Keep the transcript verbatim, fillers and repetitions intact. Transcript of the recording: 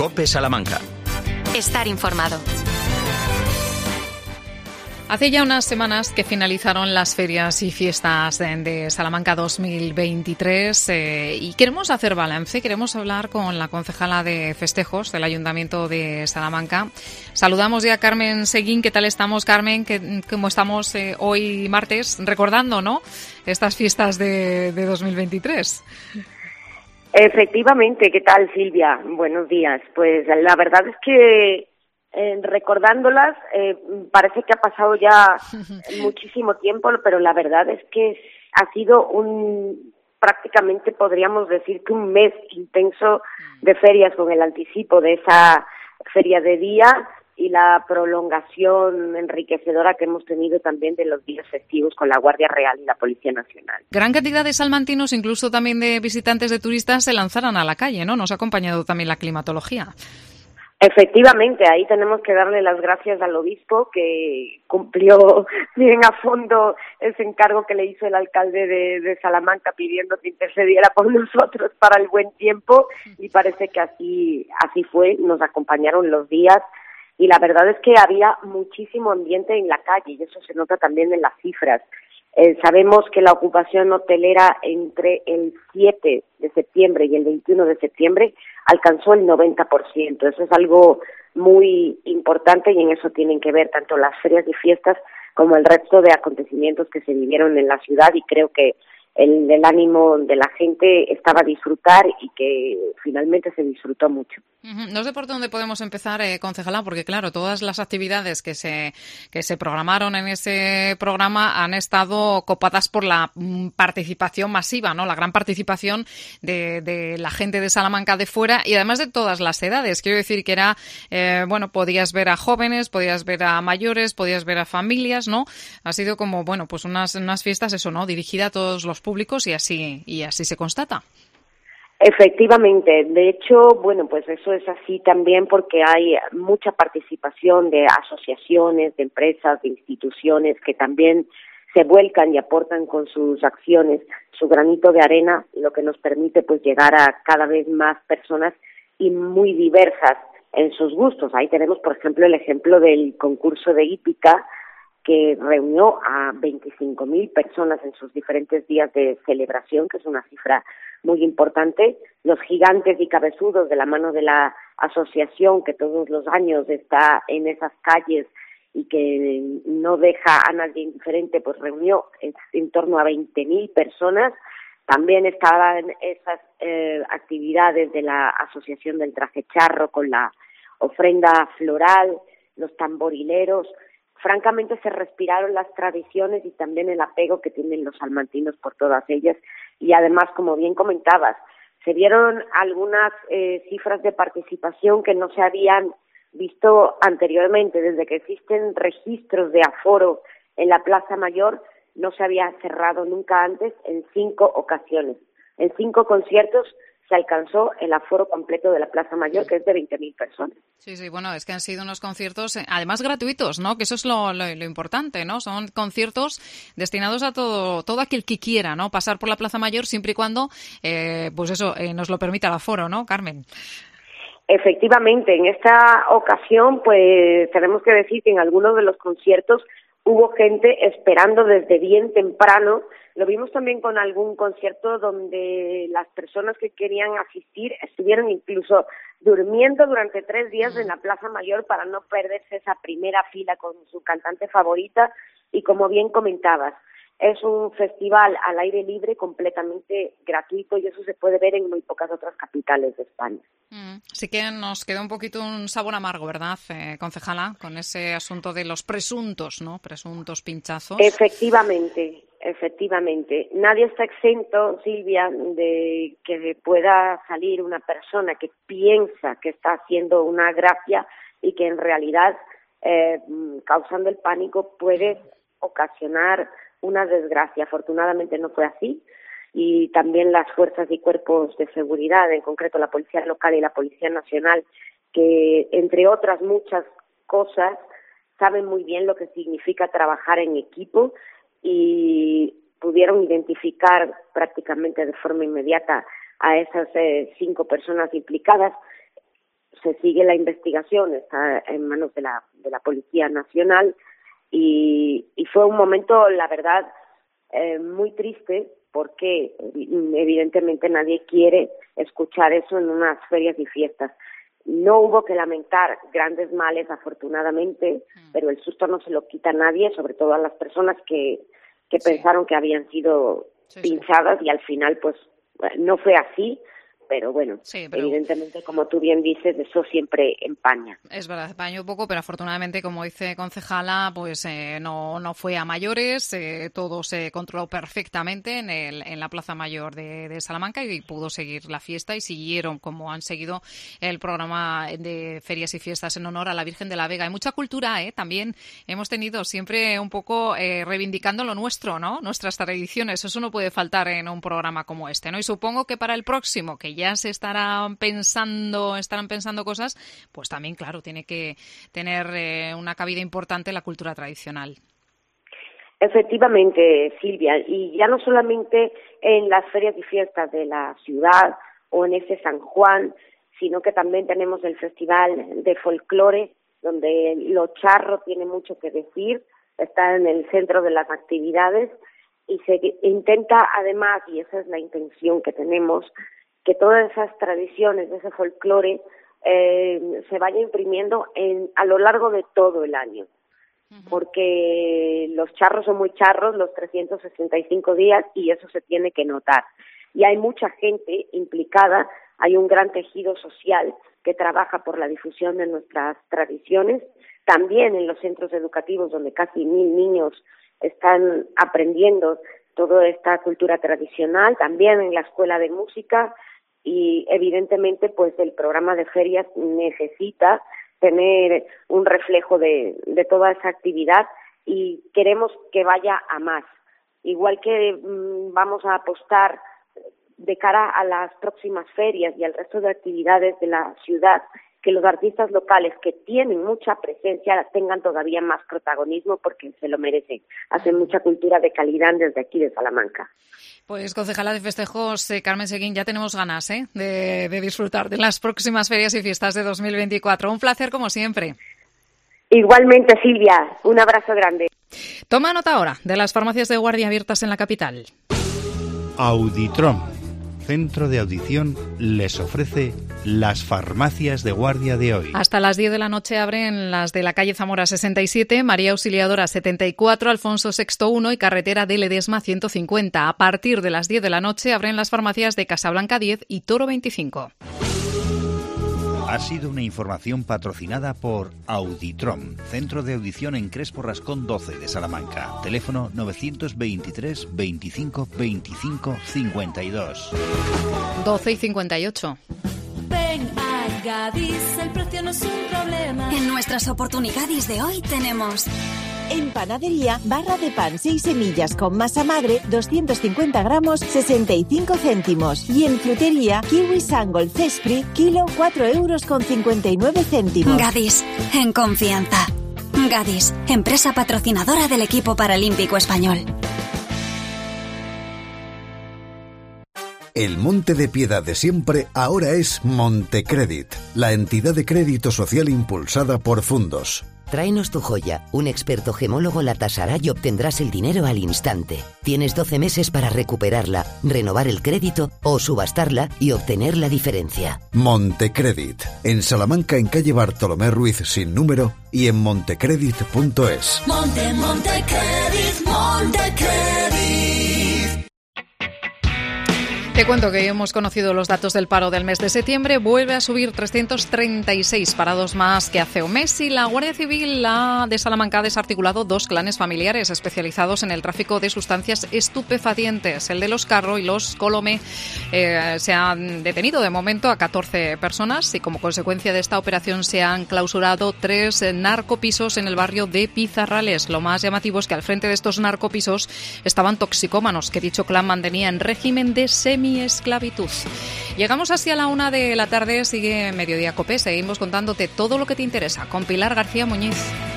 COPE Salamanca. Estar informado. Hace ya unas semanas que finalizaron las ferias y fiestas de Salamanca dos mil veintitrés eh, y queremos hacer balance, queremos hablar con la concejala de festejos del Ayuntamiento de Salamanca. Saludamos ya a Carmen Seguín. ¿Qué tal estamos, Carmen? ¿Cómo estamos eh, hoy martes recordando, ¿no?, estas fiestas de, de dos mil veintitrés? Efectivamente, ¿qué tal, Silvia? Buenos días. Pues la verdad es que Eh, recordándolas, eh, parece que ha pasado ya muchísimo tiempo, pero la verdad es que ha sido un, prácticamente podríamos decir que un mes intenso de ferias, con el anticipo de esa feria de día y la prolongación enriquecedora que hemos tenido también de los días festivos con la Guardia Real y la Policía Nacional. Gran cantidad de salmantinos, incluso también de visitantes, de turistas, se lanzaron a la calle, ¿no? Nos ha acompañado también la climatología. Efectivamente, ahí tenemos que darle las gracias al obispo, que cumplió bien a fondo ese encargo que le hizo el alcalde de, de Salamanca, pidiendo que intercediera por nosotros para el buen tiempo, y parece que así así fue. Nos acompañaron los días y la verdad es que había muchísimo ambiente en la calle, y eso se nota también en las cifras. Eh, sabemos que la ocupación hotelera entre el siete de septiembre y el veintiuno de septiembre alcanzó el noventa por ciento. Eso es algo muy importante, y en eso tienen que ver tanto las ferias y fiestas como el resto de acontecimientos que se vivieron en la ciudad, y creo que el, el ánimo de la gente estaba a disfrutar, y que finalmente se disfrutó mucho. Uh-huh. No sé por dónde podemos empezar, eh, concejala, porque claro, todas las actividades que se que se programaron en ese programa han estado copadas por la mm, participación masiva, ¿no? La gran participación de, de la gente de Salamanca de fuera, y además de todas las edades. Quiero decir que era, eh, bueno, podías ver a jóvenes, podías ver a mayores, podías ver a familias, ¿no? Ha sido como, bueno, pues unas unas fiestas, eso, ¿no?, dirigida a todos los públicos, y así y así se constata. Efectivamente, de hecho, bueno, pues eso es así también porque hay mucha participación de asociaciones, de empresas, de instituciones que también se vuelcan y aportan con sus acciones su granito de arena, lo que nos permite pues llegar a cada vez más personas y muy diversas en sus gustos. Ahí tenemos, por ejemplo, el ejemplo del concurso de hípica, que reunió a veinticinco mil personas en sus diferentes días de celebración, que es una cifra muy importante. Los gigantes y cabezudos, de la mano de la asociación que todos los años está en esas calles y que no deja a nadie indiferente, pues reunió en, en torno a veinte mil personas. También estaban esas eh, actividades de la Asociación del Traje Charro, con la ofrenda floral, los tamborileros. Francamente se respiraron las tradiciones y también el apego que tienen los salmantinos por todas ellas, y además, como bien comentabas, se vieron algunas eh, cifras de participación que no se habían visto anteriormente. Desde que existen registros de aforo en la Plaza Mayor, no se había cerrado nunca antes en cinco ocasiones. En cinco conciertos se alcanzó el aforo completo de la Plaza Mayor, que es de veinte mil personas. Sí, sí, bueno, es que han sido unos conciertos, además gratuitos, ¿no? Que eso es lo, lo, lo importante, ¿no? Son conciertos destinados a todo todo aquel que quiera, ¿no?, pasar por la Plaza Mayor, siempre y cuando, eh, pues eso, eh, nos lo permita el aforo, ¿no, Carmen? Efectivamente, en esta ocasión, pues tenemos que decir que en algunos de los conciertos hubo gente esperando desde bien temprano. Lo vimos también con algún concierto donde las personas que querían asistir estuvieron incluso durmiendo durante tres días en la Plaza Mayor para no perderse esa primera fila con su cantante favorita. Y como bien comentabas, es un festival al aire libre completamente gratuito, y eso se puede ver en muy pocas otras capitales de España. Mm, sí que nos quedó un poquito un sabor amargo, ¿verdad, eh, concejala? Con ese asunto de los presuntos, ¿no? Presuntos pinchazos. Efectivamente, efectivamente. Nadie está exento, Silvia, de que pueda salir una persona que piensa que está haciendo una gracia y que en realidad, eh, causando el pánico, puede ocasionar una desgracia. Afortunadamente no fue así, y también las fuerzas y cuerpos de seguridad, en concreto la Policía Local y la Policía Nacional, que entre otras muchas cosas saben muy bien lo que significa trabajar en equipo, y pudieron identificar prácticamente de forma inmediata a esas eh, cinco personas implicadas. se sigue la investigación, está en manos de la, de la Policía Nacional y, y fue un momento, la verdad, eh, muy triste porque evidentemente nadie quiere escuchar eso en unas ferias y fiestas. No hubo que lamentar grandes males, afortunadamente, pero el susto no se lo quita a nadie, sobre todo a las personas que, que sí. pensaron que habían sido sí, pinchadas sí. y al final pues no fue así. Pero bueno, sí, pero... evidentemente, como tú bien dices, eso siempre empaña. Es verdad, empaña un poco, pero afortunadamente, como dice concejala, pues eh, no no fue a mayores, eh, todo se controló perfectamente en el en la Plaza Mayor de, de Salamanca y pudo seguir la fiesta y siguieron, como han seguido, el programa de ferias y fiestas en honor a la Virgen de la Vega. Hay mucha cultura, ¿eh? También hemos tenido siempre un poco eh, reivindicando lo nuestro, ¿no? Nuestras tradiciones, eso no puede faltar en un programa como este, ¿no? Y supongo que para el próximo, que ya se estarán pensando, estarán pensando cosas, pues también, claro, tiene que tener eh, una cabida importante la cultura tradicional. Efectivamente, Silvia, y ya no solamente en las ferias y fiestas de la ciudad o en ese San Juan, sino que también tenemos el Festival de Folclore, donde lo charro tiene mucho que decir, está en el centro de las actividades y se intenta además, y esa es la intención que tenemos, que todas esas tradiciones, ese folclore, eh, se vaya imprimiendo en, a lo largo de todo el año. Uh-huh. Porque los charros son muy charros los trescientos sesenta y cinco días y eso se tiene que notar. Y hay mucha gente implicada, hay un gran tejido social que trabaja por la difusión de nuestras tradiciones, también en los centros educativos donde casi mil niños están aprendiendo toda esta cultura tradicional, también en la escuela de música, y evidentemente pues el programa de ferias necesita tener un reflejo de, de toda esa actividad y queremos que vaya a más. Igual que mmm, vamos a apostar de cara a las próximas ferias y al resto de actividades de la ciudad, que los artistas locales que tienen mucha presencia tengan todavía más protagonismo porque se lo merecen. Hacen mucha cultura de calidad desde aquí de Salamanca. Pues concejala de festejos, eh, Carmen Seguín, ya tenemos ganas ¿eh? de, de disfrutar de las próximas ferias y fiestas de dos mil veinticuatro. Un placer como siempre. Igualmente, Silvia. Un abrazo grande. Toma nota ahora de las farmacias de guardia abiertas en la capital. Auditrom, centro de audición, les ofrece las farmacias de guardia de hoy. Hasta las diez de la noche abren las de la calle Zamora sesenta y siete, María Auxiliadora setenta y cuatro, Alfonso sexto uno y carretera de Ledesma ciento cincuenta. A partir de las diez de la noche abren las farmacias de Casablanca diez y Toro veinticinco. Ha sido una información patrocinada por Auditrom, centro de audición en Crespo Rascón doce de Salamanca. Teléfono novecientos veintitrés veinticinco veinticinco cincuenta y dos. doce y cincuenta y ocho. Ven a Gadis, el precio no es un problema. En nuestras oportunidades de hoy tenemos... En panadería, barra de pan seis semillas con masa madre, doscientos cincuenta gramos, sesenta y cinco céntimos. Y en frutería, kiwi Sangol Cespri, kilo, cuatro euros con cincuenta y nueve céntimos. Gadis, en confianza. Gadis, empresa patrocinadora del equipo paralímpico español. El Monte de Piedad de siempre ahora es Montecredit, la entidad de crédito social impulsada por Fundos. Tráenos tu joya, un experto gemólogo la tasará y obtendrás el dinero al instante. Tienes doce meses para recuperarla, renovar el crédito o subastarla y obtener la diferencia. Montecredit, en Salamanca en calle Bartolomé Ruiz sin número y en montecredit punto es. Monte, Montecredit, Montecredit. Te cuento que hemos conocido los datos del paro del mes de septiembre. Vuelve a subir trescientos treinta y seis parados más que hace un mes y la Guardia Civil la de Salamanca ha desarticulado dos clanes familiares especializados en el tráfico de sustancias estupefacientes. El de los Carro y los Colome eh, se han detenido de momento a catorce personas y como consecuencia de esta operación se han clausurado tres narcopisos en el barrio de Pizarrales. Lo más llamativo es que al frente de estos narcopisos estaban toxicómanos que dicho clan mantenía en régimen de semi Mi esclavitud. Llegamos así a la una de la tarde, sigue Mediodía Copé, seguimos contándote todo lo que te interesa con Pilar García Muñiz.